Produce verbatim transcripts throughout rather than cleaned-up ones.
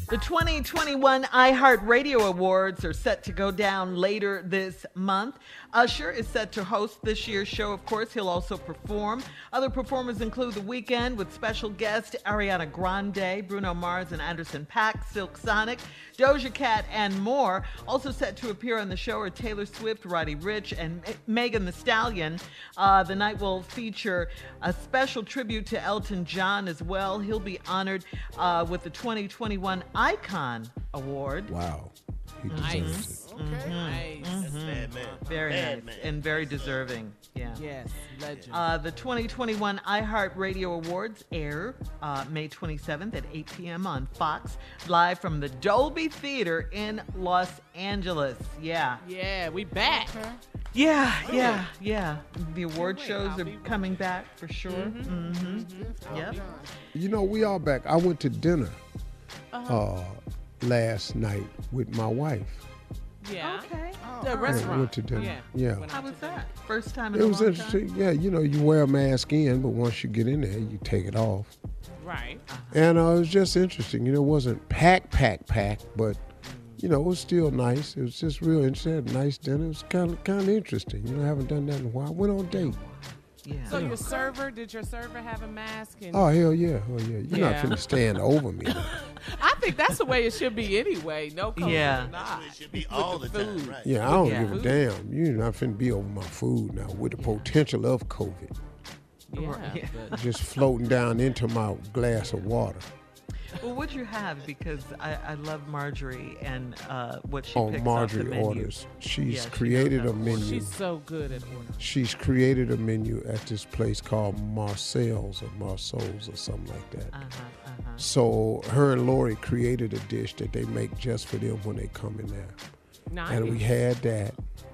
The twenty twenty-one iHeartRadio Awards are set to go down later this month. Usher is set to host this year's show, of course. He'll also perform. Other performers include The Weeknd with special guest Ariana Grande, Bruno Mars and Anderson .Paak, Silk Sonic, Doja Cat, and more. Also set to appear on the show are Taylor Swift, Roddy Ricch, and Megan Thee Stallion. Uh, the night will feature a special tribute to Elton John as well. He'll be honored uh, with the twenty twenty-one Icon Award. Wow. He Nice. deserves it. Okay. Mm-hmm. Nice. That's a bad man. Very bad nice man. and very deserving. Yeah. Yes, legend. Uh, the twenty twenty-one iHeartRadio Awards air uh, May twenty-seventh at eight p.m. on Fox, live from the Dolby Theater in Los Angeles. Yeah. yeah, we back. Yeah, yeah, yeah. The award wait, shows I'll are be coming back for sure. Mm-hmm. Yep. You know, we are back. I went to dinner Uh-huh. uh, last night with my wife. Yeah. Okay. The Yeah, restaurant. we went to dinner. Yeah. Yeah. Went How out was to dinner. that? First time in It a was long interesting. time? Yeah, you know, you wear a mask in, but once you get in there, you take it off. Right. And uh, it was just interesting. You know, it wasn't pack, pack, pack, but you know, it was still nice. It was just real interesting. Had a nice dinner. It was kind of kind of interesting. You know, I haven't done that in a while. Went on a date. Yeah. So your server, did your server have a mask? And Oh hell yeah, oh yeah. You're Yeah. not finna stand over me. I think that's the way it should be anyway. No COVID Yeah. or not. It should be all the the time, food. right? Yeah, I don't Yeah. give a damn. You're not finna be over my food now with the potential of COVID Yeah, Yeah. but just floating down into my glass of water. Well, what'd you have? Because I, I love Marjorie and uh, what she On picks Marjorie off the menu. orders, she's Yeah, she created knows a how to order. menu. she's so good at ordering. She's created a menu at this place called Marcel's or Marceau's or something like that. Uh-huh, uh-huh. So her and Lori created a dish that they make just for them when they come in there. Nice. And we had that.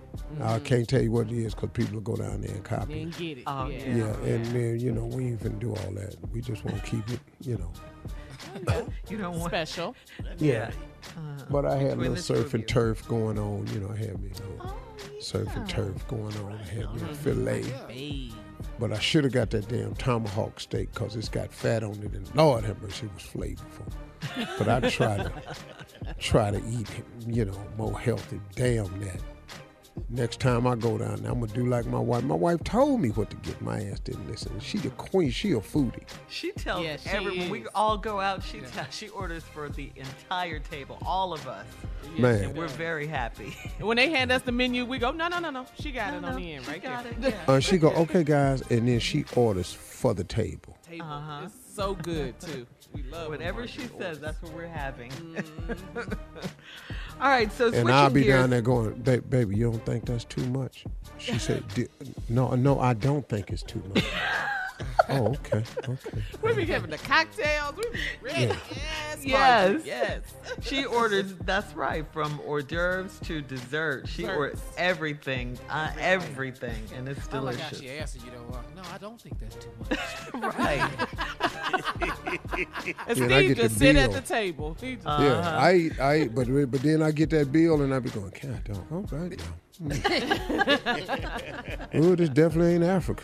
I can't tell you what it is because people will go down there and copy it. Didn't get it. Oh, yeah. yeah. Yeah, and then, you know, we ain't finna do all that. We just want to keep it, you know. You don't want. Special. Yeah. Uh, But I had a between little the two surf of and you. turf going on. You know, I had me a little Oh, surf and yeah. turf going on. I had me a filet. Hey. But I should have got that damn tomahawk steak because it's got fat on it. And Lord have mercy, it was flavorful. But I try to try to eat, you know, more healthy. Damn that. Next time I go down there, I'm going to do like my wife. My wife told me what to get. My ass didn't listen. She the queen. She a foodie. She tells Yeah, she everyone. We is. all go out. She tells. She orders for the entire table, all of us, Man. and we're very happy. And when they hand us the menu, we go, no, no, no, no. She got No, it no, on the end she right got there. it, yeah. Uh, she go, okay, guys. And then she orders for the table. Table. Uh-huh. It's so good, too. We love when Whatever Marjorie she orders. says, that's what we're having. Mm-hmm. All right, so switching And I'll be gears. down there going, ba- baby, you don't think that's too much? She said, "Di- no, no, I don't think it's too much. Oh, okay, okay. We be having the cocktails. We be ready. Yeah. Yes. Yes. Marjorie, Yes. She orders, that's right, from hors d'oeuvres to dessert. She Desserts. orders everything, uh, everything, and it's Oh my gosh, delicious. she answered, you know, uh, no, I don't think that's too much. Right. And Yeah, and I Steve get the just sit at bill. the table. He just, Yeah, I eat, I eat, but but then I get that bill and I be going, God, don't, all right now. Mm. Ooh, this definitely ain't Africa.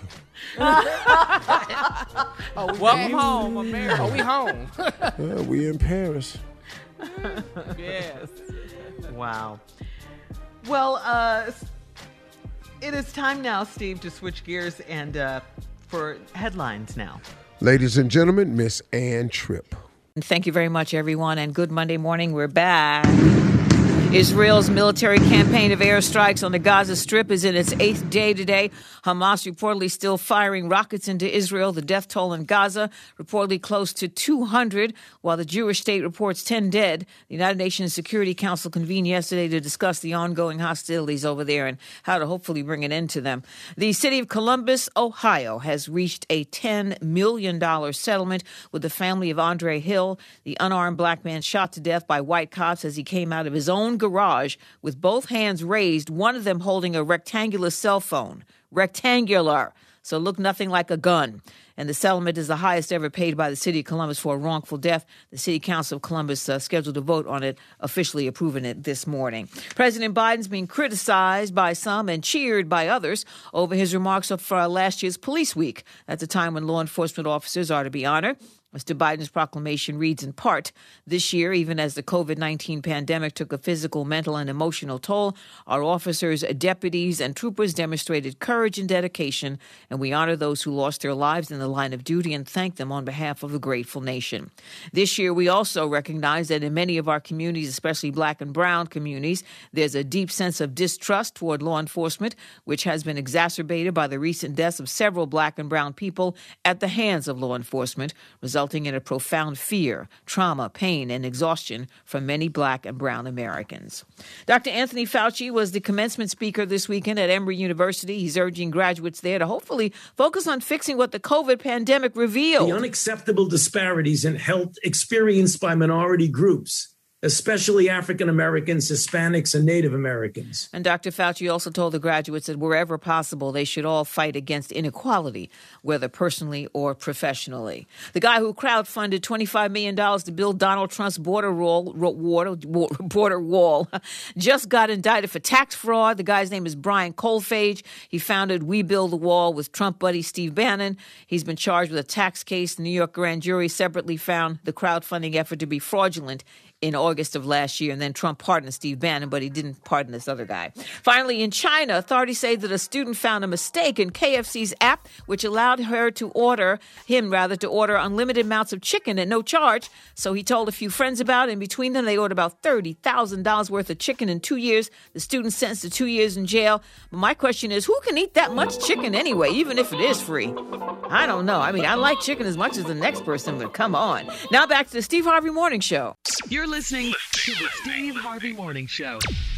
Oh, we welcome back? home, America. Oh, we home. Yeah, we in Paris. Yes. Wow. Well, uh, s- it is time now, Steve, to switch gears and uh, for headlines now. Ladies and gentlemen, Miss Ann Tripp. Thank you very much, everyone, and good Monday morning. We're back. Israel's military campaign of airstrikes on the Gaza Strip is in its eighth day today. Hamas reportedly still firing rockets into Israel. The death toll in Gaza reportedly close to two hundred, while the Jewish state reports ten dead. The United Nations Security Council convened yesterday to discuss the ongoing hostilities over there and how to hopefully bring an end to them. The city of Columbus, Ohio, has reached a ten million dollars settlement with the family of Andre Hill, the unarmed black man shot to death by white cops as he came out of his own garage with both hands raised, one of them holding a rectangular cell phone. Rectangular. So look nothing like a gun. And the settlement is the highest ever paid by the city of Columbus for a wrongful death. The City Council of Columbus uh, scheduled to vote on it, officially approving it this morning. President Biden's being criticized by some and cheered by others over his remarks for uh, last year's Police Week. That's a time when law enforcement officers are to be honored. Mister Biden's proclamation reads in part, this year, even as the COVID nineteen pandemic took a physical, mental, and emotional toll, our officers, deputies, and troopers demonstrated courage and dedication, and we honor those who lost their lives in the line of duty and thank them on behalf of a grateful nation. This year, we also recognize that in many of our communities, especially black and brown communities, there's a deep sense of distrust toward law enforcement, which has been exacerbated by the recent deaths of several black and brown people at the hands of law enforcement, resulting in a profound fear, trauma, pain, and exhaustion from many black and brown Americans. Doctor Anthony Fauci was the commencement speaker this weekend at Emory University. He's urging graduates there to hopefully focus on fixing what the COVID pandemic revealed. The unacceptable disparities in health experienced by minority groups, especially African Americans, Hispanics, and Native Americans. And Doctor Fauci also told the graduates that wherever possible, they should all fight against inequality, whether personally or professionally. The guy who crowdfunded twenty-five million dollars to build Donald Trump's border wall, border, border wall just got indicted for tax fraud. The guy's name is Brian Kolfage. He founded We Build the Wall with Trump buddy Steve Bannon. He's been charged with a tax case. The New York grand jury separately found the crowdfunding effort to be fraudulent in August of last year, and then Trump pardoned Steve Bannon, but he didn't pardon this other guy. Finally, in China, authorities say that a student found a mistake in K F C's app, which allowed her to order, him rather, to order unlimited amounts of chicken at no charge. So he told a few friends about it, and between them, they ordered about thirty thousand dollars worth of chicken in two years. The student sentenced to two years in jail. But my question is, who can eat that much chicken anyway, even if it is free? I don't know. I mean, I like chicken as much as the next person, but come on. Now back to the Steve Harvey Morning Show. You're listening to the Steve Harvey Morning Show.